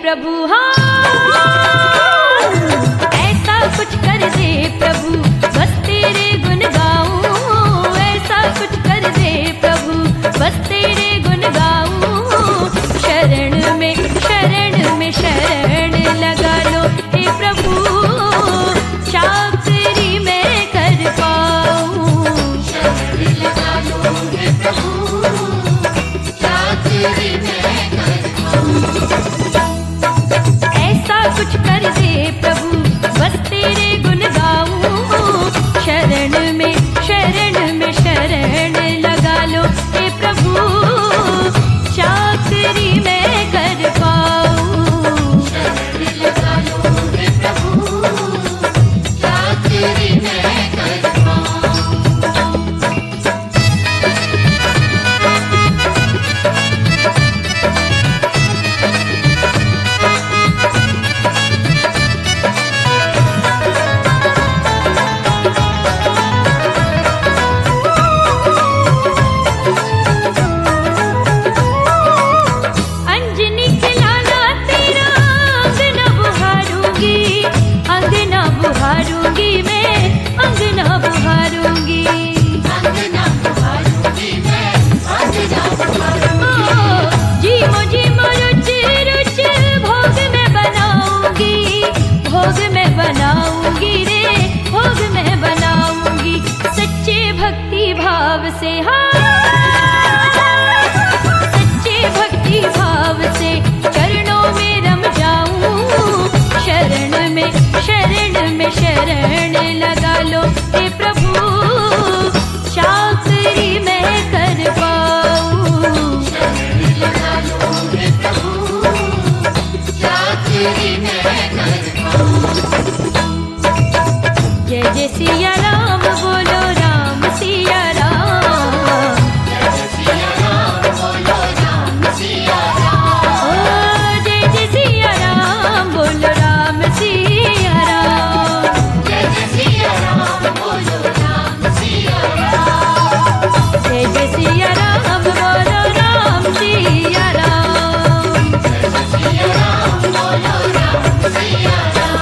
प्रभु, हाँ ऐसा कुछ कर दे प्रभु, बस तेरे गुण गाऊं। ऐसा कुछ कर दे प्रभु, बस तेरे गुण गाऊं। शरण में शरण लगा लो हे प्रभु, चाकरी मैं कर पाऊं। शरण लगा लो हे प्रभु, चाकरी मैं कर पाऊं। ऐसा कुछ कर दे प्रभु, बस तेरे गुण गाऊं। शरण में शरण लगा लो हे प्रभु, चाकरी मैं कर पाऊं। शरण लगा लो हे प्रभु, चाकरी मैं कर पाऊं। अंजनी खिलाना तेरा अंगना बुहारूंगी, अंगना बुहारूंगी मैं, अंगना बुहारूंगी। अंगना बुहारूंगी मैं, अंगना बुहारूंगी। जीमो रुच भोग में बनाऊंगी, भोग में बनाऊंगी रे, भोग में बनाऊंगी। सच्चे भक्ति भाव से, हाँ सच्चे भक्ति भाव से चरणों में रम जाऊं। शरण में शरण लगा लो हे प्रभु, चाकरी मैं कर पाऊं। शरण लगा लो हे प्रभु, चाकरी मैं कर पाऊं। जय जय सिया राम, बोलो राम सिया राम। जय सिया राम, बोलो राम सिया राम। ओ जय जय सिया राम, बोलो राम सिया राम। जय सिया राम, बोलो राम सिया राम। जय जय सिया राम, बोलो राम सिया राम। जय सिया राम, बोलो राम सिया राम।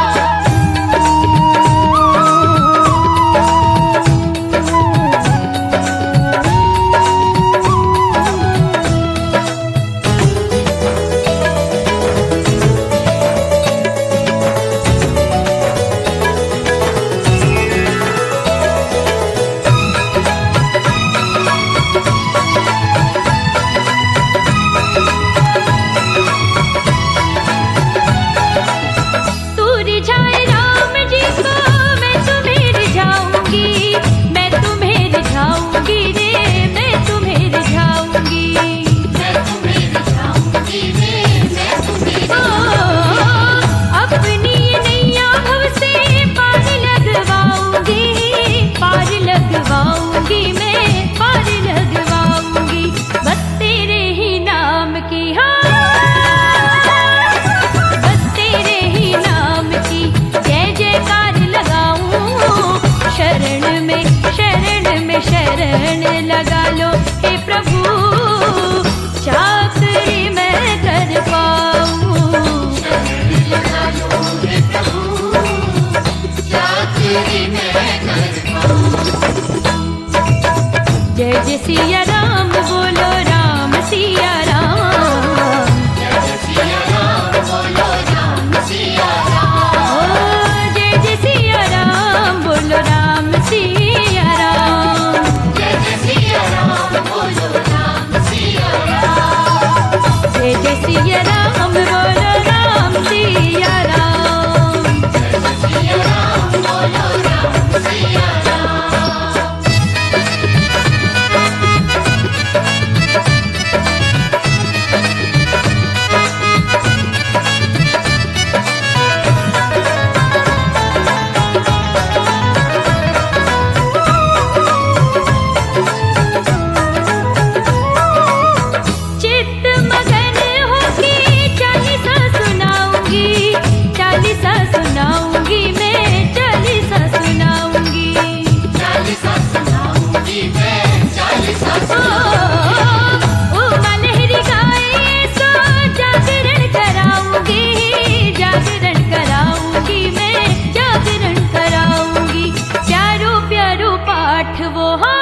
तू रिझाए राम जी को, मैं तुम्हें रिझाऊंगी, मैं तुम्हें रिझाऊंगी रे, मैं तुम्हें रिझाऊंगी। मैं तुम्हें रिझाऊंगी रे, मैं तुम्हें अपनी नैया भव से पार लगवाऊंगी, पार लगवाऊंगी मैं, पार लगवाऊंगी। बस तेरे ही नाम की, हाँ बस तेरे ही नाम की जय जयकार लगाऊं। शरण में शरण लगा लो हे प्रभु, चाकरी मैं कर पाऊं। शरण लगा लो हे प्रभु, चाकरी मैं कर पाऊं। जय जय सिया राम, बोलो राम सिया राम। जय सिया राम, बोलो राम सिया राम। ओ जय जय सिया राम, बोलो राम सिया राम। जय सिया राम, बोलो राम सिया राम। जय जय सिया राम, बोलो राम सिया राम। जय सिया राम, बोलो राम सिया राम। वो हो